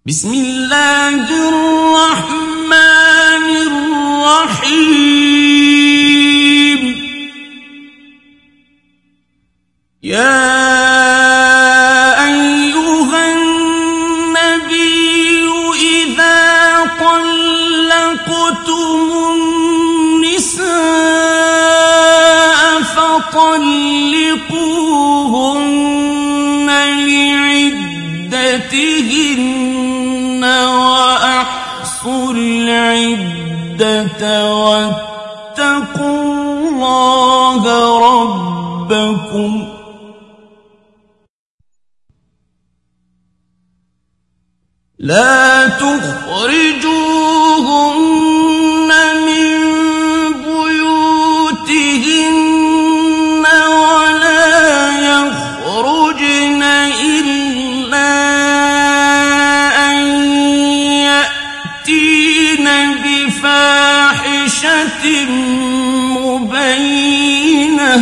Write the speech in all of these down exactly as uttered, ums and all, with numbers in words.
بسم الله الرحمن الرحيم. يا أيها النبي إذا طلقتم النساء فطلقوهن لعدتهن وأحصوا العدة واتقوا الله ربكم لا تخرجوهن من بيوتهن ولا يخرجن إلا أن يأتين بفاحشة مبينة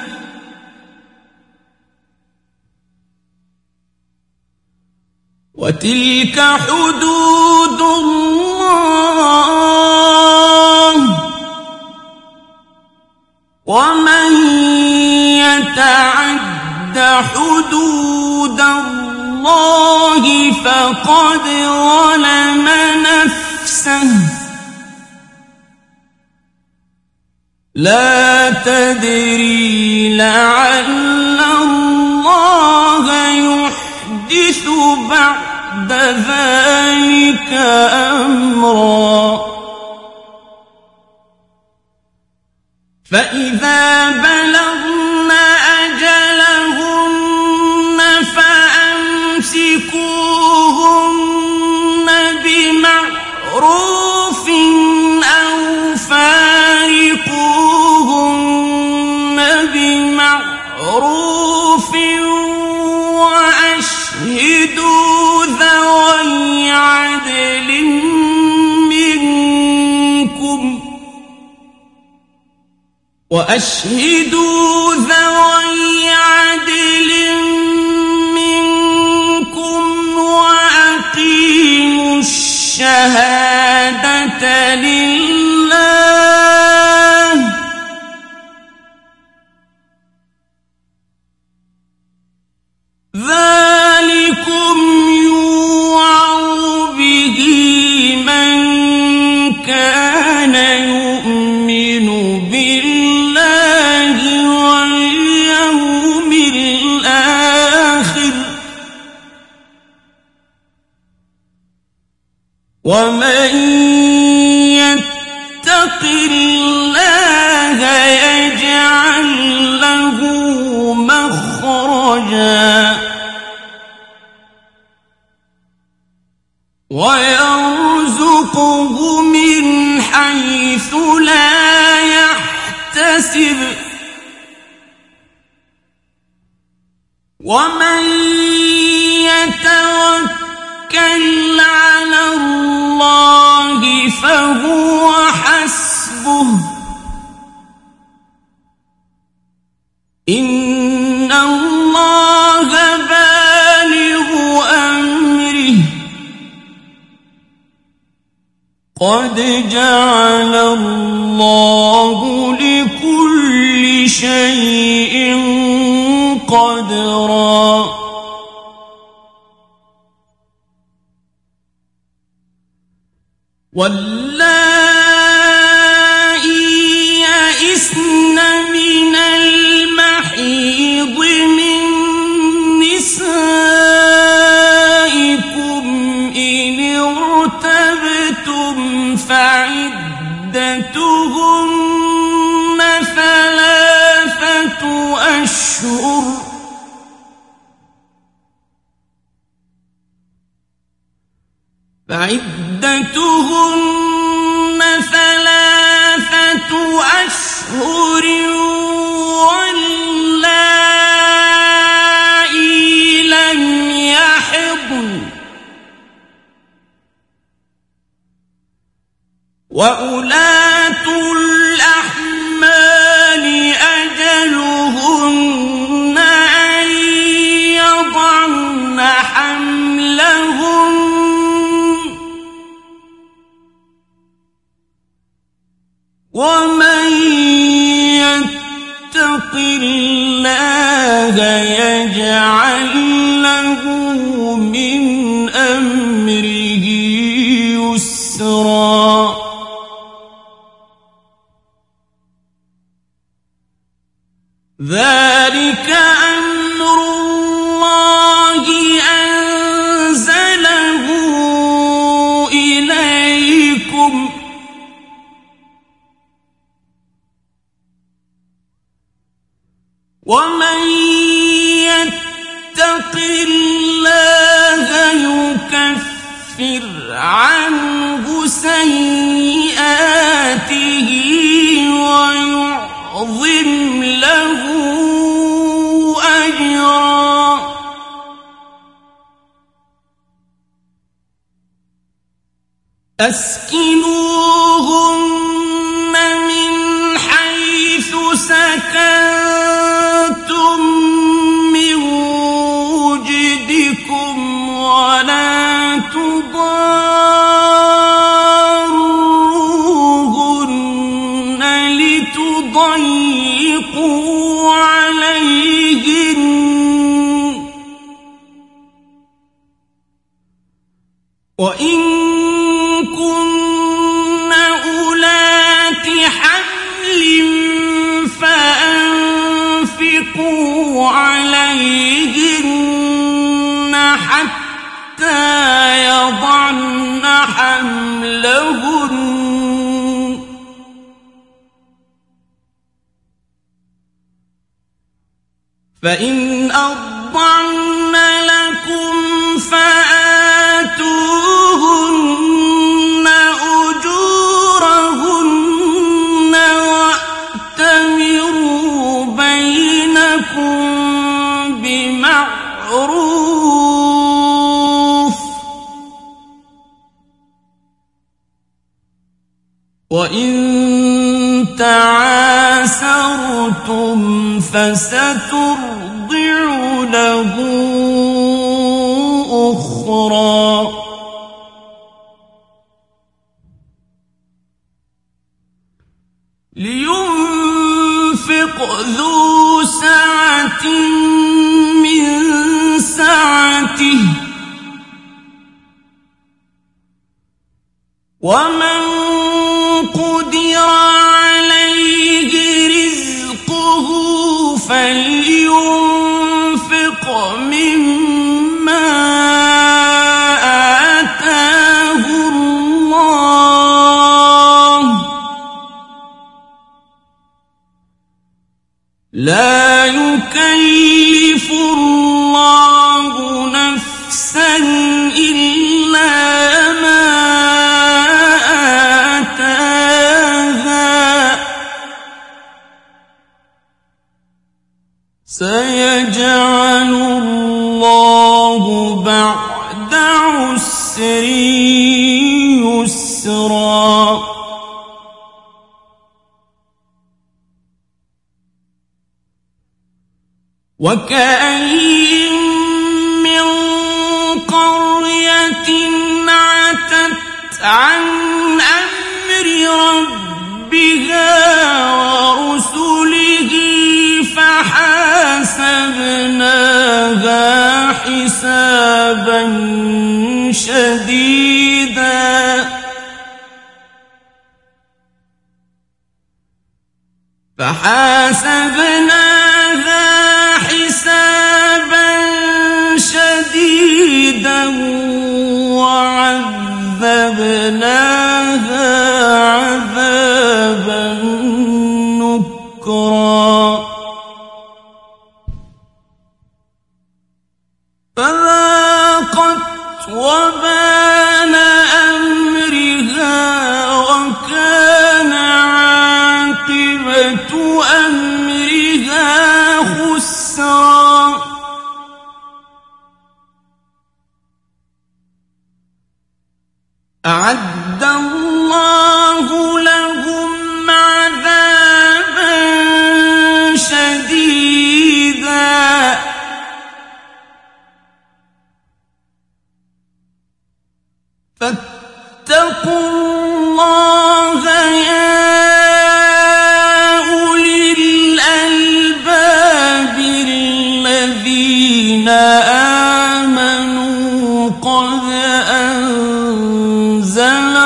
وتلك حدود الله ومن يتعد حدود الله فقد ظلم نفسه لا تدري لعل الله يحدث بعد ذلك أمرا. فإذا بلغن أجلهن فأمسكوهن بمعروف أو فارقوهن بمعروف وأشهدوا ذوي عدل منكم وأشهدوا ذوي عدل منكم وأقيموا الشهادة لله ذلكم يوعظ به من كان يؤمن بالله واليوم الآخر ومن يتق الله يجعل له مخرجا ويرزقه من حيث لا يحتسب ومن يتوكل على الله فهو حسبه إن الله بالغ أمره قد جعل الله لكل شيء قدرا. واللائي يئسن من المحيض من نسائكم إن ارتبتم فعدتهن ثلاثة أشهر فعدتهن ثلاثة أشهر واللائي لم يحضن وأولاة الأحمال أجلهن أن يضعن حملهن أمره يسرا ذلك أمر الله أنزله إليكم ومن يتق الله يكفر عنه سيئاته ويعظم له أجرا أسكنوهن من حيث سكنتم من وجدكم ولا تضاروهن لتضيقوا عليهن وإن كن أولات حمل فأنفقوا عليهن حتى يضعن حملهن فإن أرضعن لكم فآتوهن أجورهن وأتمروا بينكم بمعروف وإن تعاسرتم فسترضع له أخرى لينفق ذو سعة من سعته ومن قدر عليه رزقه فلينفق مما آتاه الله لا يكلف الله نفسا إلا ما آتاها سيجعل الله بعد عسر يسرا وكأين من قرية عتت عن أمر ربها ورسله فحاسبناها حسابا شديدا فحاسبناها حسابا شديدا وعذبناها عذابا نكرا فذاقت وبال أمرها وكان عاقبة أمرها خسرا أعد الله لهم عذابا شديدا فاتقوا الله يا أولي الألباب الذين آمنوا قد أنزل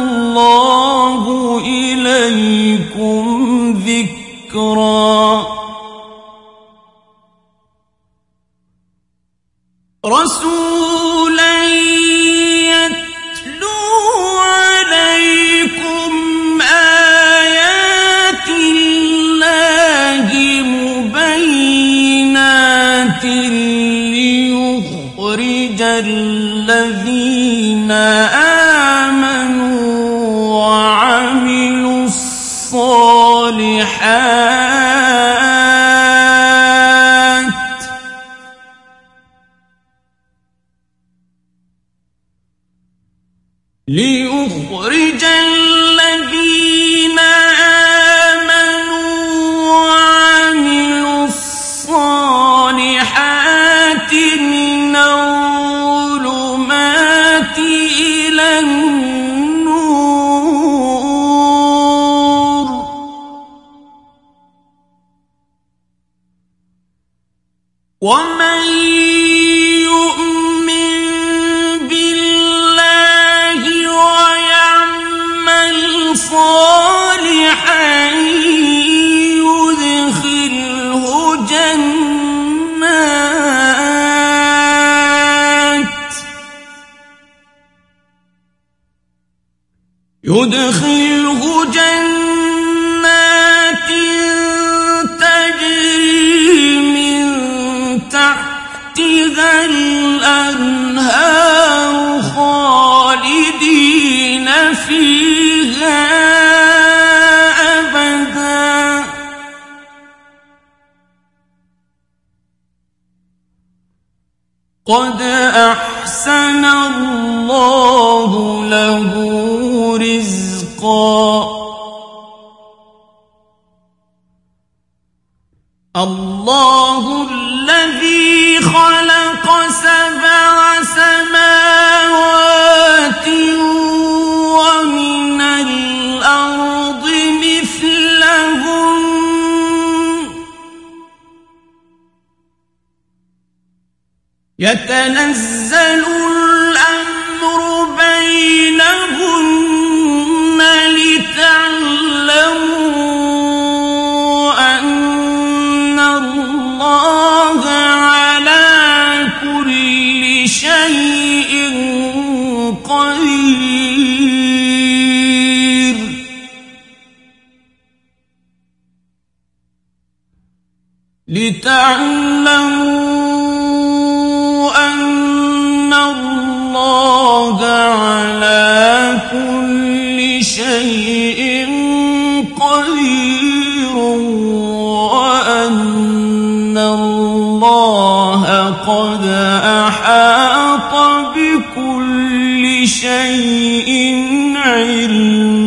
الله إليكم ذكرا رسولا يتلو عليكم آيات الله مبينات ليخرج الذين آمنوا وعملوا الصالحات ليخرج الذين آمنوا وعملوا الصالحات من الظلمات إلى النور ومن يؤمن بالله ويعمل صالحا يدخله جنات يدخله جنات تجري من تحتها الأنهار خالدين فيها أبدا قد أحسن الله له رزقا الله الذي خلق سبع سماوات ومن الأرض مثلهن يتنزل الأمر بينهن لتعلموا أن الله على كل شيء قدير لتعلموا أن الله على كل شيء قدير وأن الله قد أحاط بكل شيء علما